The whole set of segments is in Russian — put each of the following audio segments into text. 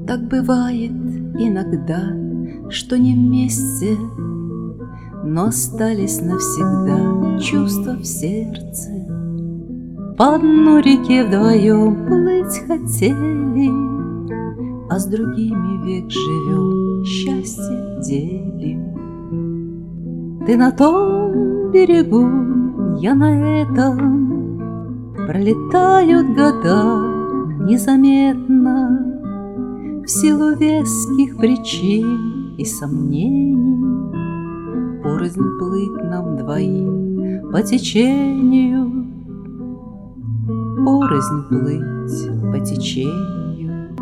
Так бывает иногда, что не вместе, но остались навсегда чувства в сердце. По одной реке вдвоем плыть хотели, а с другими век живем, счастье делим. Ты на том берегу, я на этом, пролетают года незаметно, в силу веских причин и сомнений. Порознь плыть нам двоим по течению, порознь плыть по течению.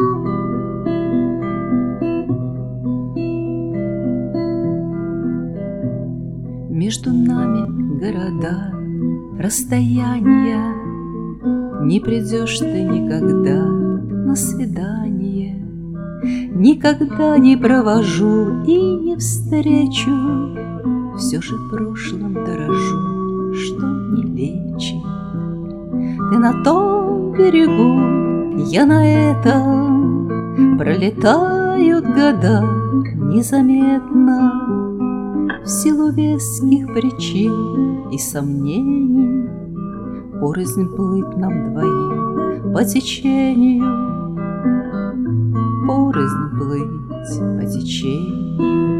Между нами города, расстояния, не придешь ты никогда на свидание. Никогда не провожу и не встречу, все же прошлым дорожу, что не лечит. Ты на том берегу, я на этом, пролетают года незаметно, в силу веских причин и сомнений. Порознь плыть нам двоим по течению, порознь плыть по течению.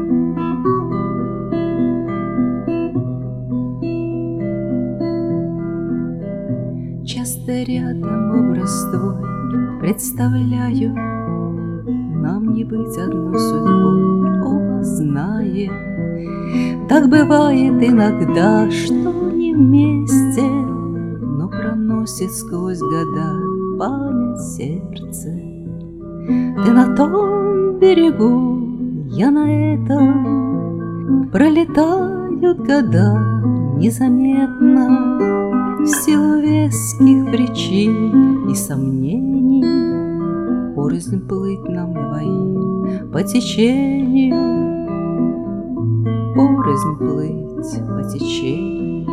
Часто рядом образ твой представляю, нам не быть одной судьбой, оба знаем. Так бывает иногда, что не вместе, но проносит сквозь года память сердце. Ты на том берегу, я на этом, пролетают года незаметно, в силу веских причин и сомнений. Порознь плыть нам двоим по течению, порознь плыть по течению.